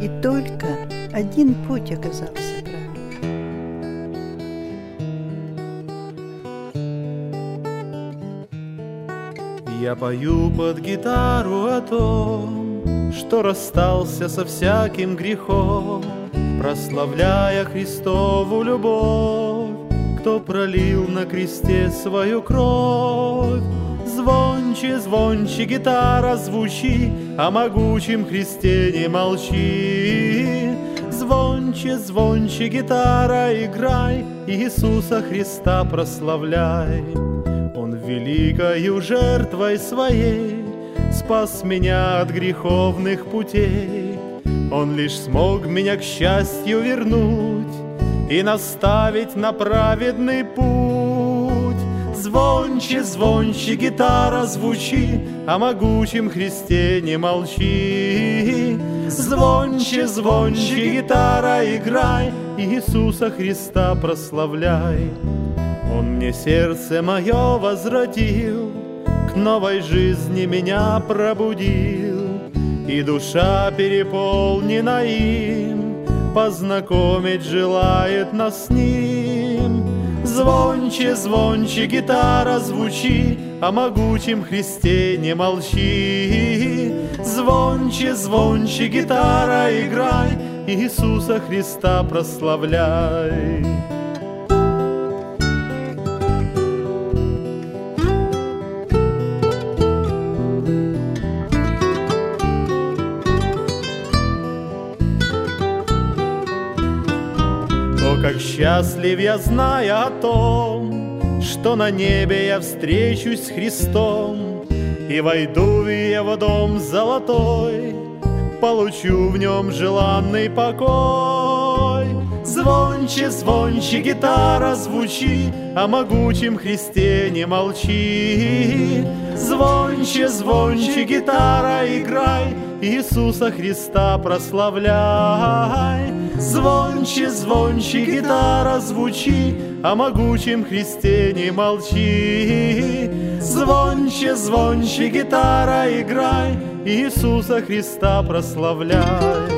И только один путь оказался правильным. Я пою под гитару о том, что расстался со всяким грехом, прославляя Христову любовь, кто пролил на кресте свою кровь. Звонче, звонче гитара звучи, о могучем Христе не молчи. Звонче, звонче гитара играй, Иисуса Христа прославляй. Он великою жертвой своей спас меня от греховных путей. Он лишь смог меня к счастью вернуть и наставить на праведный путь. Звонче, звонче гитара звучи, о могучем Христе не молчи. Звонче, звонче гитара играй, Иисуса Христа прославляй. Он мне сердце мое возвратил, к новой жизни меня пробудил, и душа переполнена им, познакомить желает нас с ним. Звонче, звонче гитара звучи, о могучем Христе не молчи. Звонче, звонче гитара играй, Иисуса Христа прославляй. Как счастлив я, зная о том, что на небе я встречусь с Христом, и войду в Его дом золотой, получу в нем желанный покой. Звонче, звонче гитара звучи, о могучем Христе не молчи. Звонче, звонче гитара играй, Иисуса Христа прославляй. Звонче, звонче гитара звучи, о могучем Христе не молчи. Звонче, звонче гитара играй, Иисуса Христа прославляй.